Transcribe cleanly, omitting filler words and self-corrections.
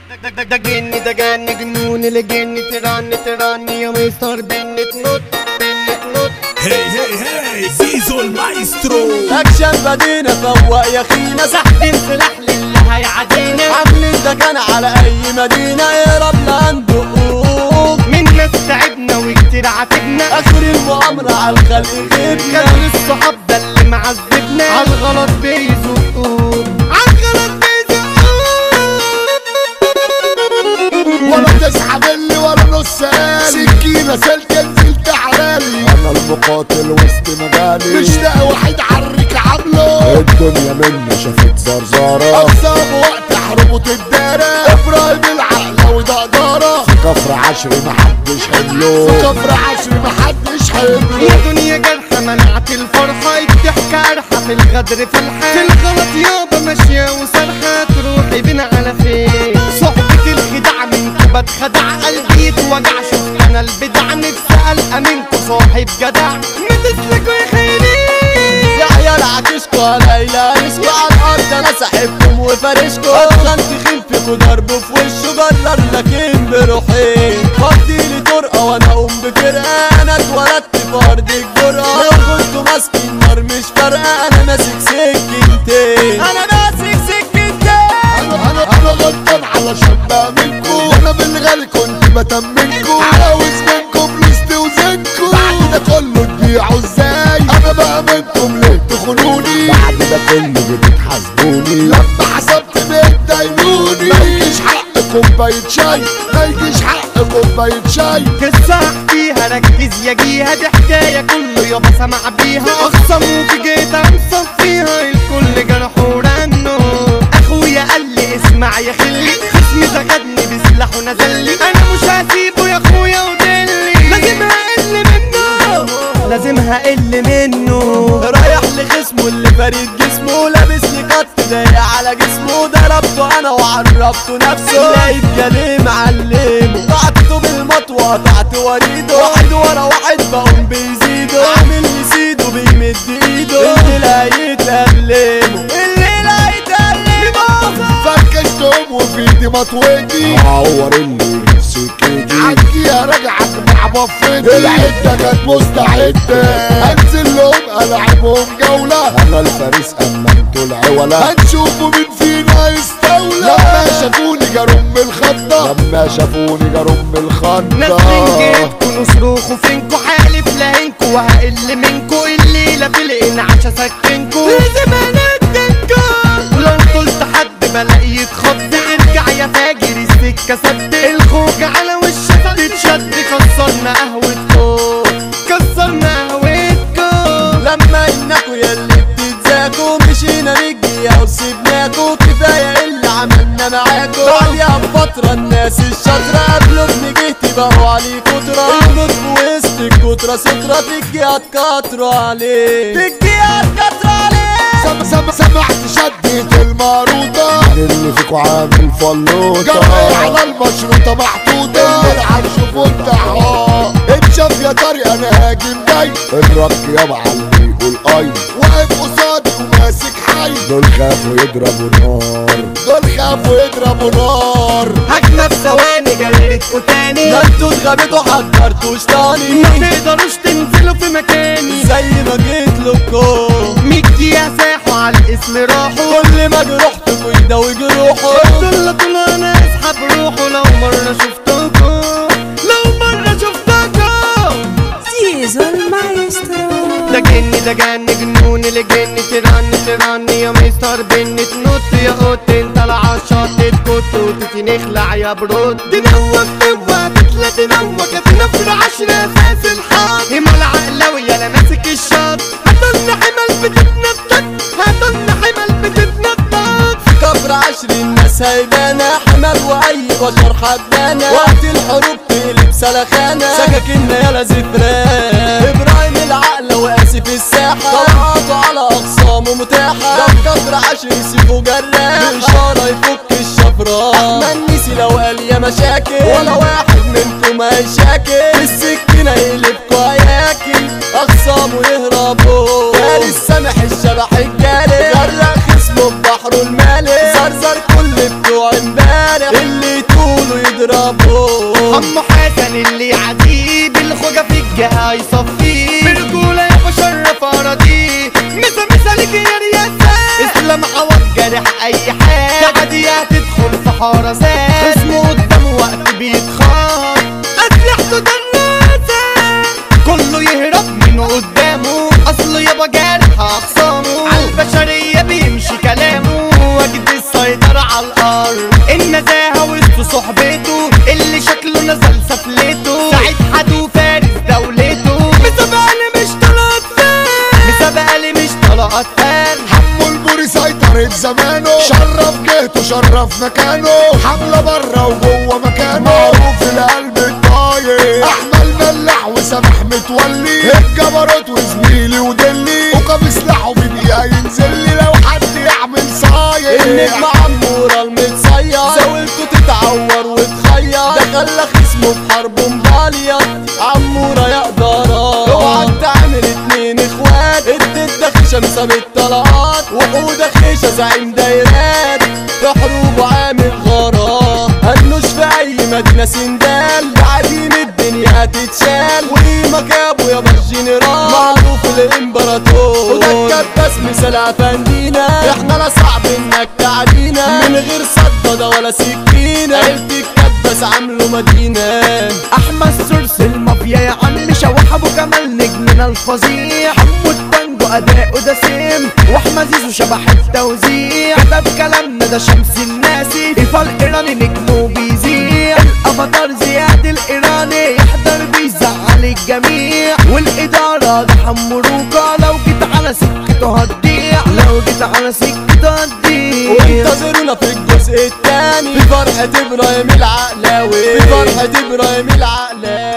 ده جن ده جن جنون الجن تراني يا مستر بن تنط هي زيزو المايسترو. اكشن بدينا فوق يا خينا سحب سلاح للي هيعادينا عاملين ده كان على اي مدينة يا ربنا ندقوك من ناس تعبنا وكتير عاتبنا اخر المؤامرة على الخلق غيبنا كان الصحاب ده اللي معذبنا عالغلط بيزقوك ولا تسحب اللي ولا نص قالي سكينة سلكة نزلت علالي انا المقاتل وسط مجالي مش لاقي واحد عرك عامله الدنيا منا شافت زرزارة اقصى وقت حروب وتدارى ابراهيم العقل وده قدارة في كفر عشري محدش حمله في كفر عشري محدش حمله يا دنيا جرحة منعت الفرحة الضحكة قرحة في الغدر في الحال في الغلط يابا ماشية وسرحة تروحي بينا على فين صحبة الخداع منكو بتخدع قلبي يتوجع شفت انا البدع نفسي ألقى منكو صاحب جدع ما تسلكوا يا خيرين يا عيال عكشكوا ليلى نسكوا على الارض انا ساحبكم وفارشكوا اتخن تخين فيكوا ضرب في وشه جرر لكن بروحين فضيلي طرقة وانا اقوم بفرقة انا اتولدت في ارض الجرأة لو كنتوا ماسكين نار مش فارقة انا ماسك سكينتين انا غلطان علشان بأمنكو انا بالغالي كنت بتمنكو عاوز منكم لست وزنكو بعد ده كله تبيعوا ازاي انا بأمنكم ليه تخونوني بعد ده كله بتتحاسبوني لما حسبت بتداينوني ميجيش حق كوباية شاي ميجيش حق كوباية شاي قصة احكيها ركز يا جيها دي حكاية كله يابا سمع بيها اخصموك جيت مصفيها الكل جرح ورنه اخويا قال لي اسمع يا خلي خصمي زغدني بسلاحه نزلي انا مش هسيبه يا اخويا ودلي لازم هقل منه رايح لخصمه اللي فارد جسمه لابس لي قط ضايق على جسمه ضربته انا وعرفته نفسه لقيت جاليه معلمه قطعته بالمطوه قطعت وريده واحد ورا واحد بقوم بيزيده عامل لي سيده بيمد ايده الليله هيتألمه فركشتهم وفي ايدي مطوتي عور اللي سكتي عجيها رجعت مع بفتي العدة كانت مستعدة هنزل لهم العبهم جولة انا الفارس اما انتوا العولة هنشوفوا مين فينا يستولى لما شافوني جارهم بالخطة لما شافوني جارهم بالخطة ناس من جيتكوا نصرخوا فينكوا حالف لهنكوا وهقل منكوا الليلة في الانعاش اسكنكوا لازم اندنكوا ولو قلت حد بلاقي يتخض ارجع يا فاجر السكة سد الخوج على وشك تتشد كسرنا قهوتكم كسرنا قهوتكم لما انكوا ياللي بتتزاكوا مشينا نجي وسيبناكوا كفاية اللي عملنا معاكوا بعديها بفترة الناس الشاطرة قبلوا بنجهتي بقوا عليه كترة النطق وسط الكترة سترة تجي هتكتروا عليه تجي هتكتروا عليه سمعت شدة الماروطة اللي فيكوا عامل فلوطة جري على المشروطة محطوطة العرش فتحها اتشاف يا طريق انا هاجم جاي الرك يا معلم يقول اي واقف قصادي وماسك حي دول خافوا يضربوا نار دول خافوا يضربوا نار هجمة في ثواني جلدتكوا تاني ده انتوا اتغبتوا حضرتوش تاني ما تقدروش تنزلوا في مكاني زي ما جيت لكم 100 دقيقة ساحوا على الاسم راحوا كل ما جروحتكوا يداوي جروحه دول طول انا اسحب روحه لو مرة شفتكوا زيزو المايسترو. ده جن جنون الجن تراني يا مستر بن تنط يا قط انت العشاط تكت وتتي نخلع يا برود تنوك تتلا تنوك في نفر 10 اساس الحاط هما العقلوية لا ماسك الشاط هتلنا حمل بتتنطط هتلنا حمل بتتنطط في كفر عشري الناس هيبانة حمل واي بشر حبانة وقت الحروب تقلب سلخانة سكاكيننا يالا زفران ابراهيم العقل وقاسي في الساحة طلعاته على اقسامه متاحة ده في كفر عشري سيفه جراح بإشارة يفك الشفرات احمد نسي لو قال يا مشاكل ولا واحد منكم هيشاكل السكينة يقلبكوا هياكل اقسامه يهربوا فارس سامح الشبح الجالي غرق خصمه ببحره المالي زرزر كل بتوع امبارح اللي عمو حسن اللي عديد الخوجة في الجهة يصفيه برجولة يابا شرف اراضيه مسا ليك يا رياسة اسلام عوض جارح اي حال تعدي هتدخل في حراسات اسمه قدامه وقت بيتخاط اسلحته دناسة كله يهرب منه قدامه اصله يابا جارح اخصامه عالبشرية بيمشي كلامه واجد السيطرة على الارض النزاهة وسط صحبته اللي شكله نزل سفلته سعيد حدو فارس دولته مسابقالي مش طلقت فان مسابقالي مش طلقت فان حمو البوري سيطرة زمانه شرف جهته شرف مكانه حملة برا وجوه مكانه معروف في القلب الطاير احمد ملاح وسامح متولي الجبروت وزميلي ودلي وقام سلاحه بدقيقة ينزل لي لو حد يعمل صاير النجم عمورة المتصير زاولته تتعور وتخير ده خلى خصمه في حرب مبالية عمورة يا قدرات اوعى تعمل اتنين اخوات اديت دخيشة مسام الطلقات وحودة خيشة زعيم دايرات تحروب وعامل غارات هنوش في اي مدينة سندال بعدين الدنيا هتتشال وقيمك يا ابو يابا الجنرال معروف الامبراطور وده الكباس مثال افندينا احنا لا صعب انك تعدينا من غير صدى ولا سكينة عيلة الكباس عامله مدينة احمد سورس المافيا يا عم شوح ابو كمال نجمنا الفظيع حمو التانجو اداؤه ده سيم واحمد زيزو شبح التوزيع كتب كلامنا ده شمس الناسي ايفا الايراني نجمه بيزيع الافاتار زياد الايراني يحضر بيزعل الجميع والاداره ده حمو روكا لو جيت على سكته هتضيع لو جيت على سكته هتضيع وانتظرونا في الجزء الثاني في فرحة ابراهيم العقلاوي في فرحة ابراهيم العقلاوي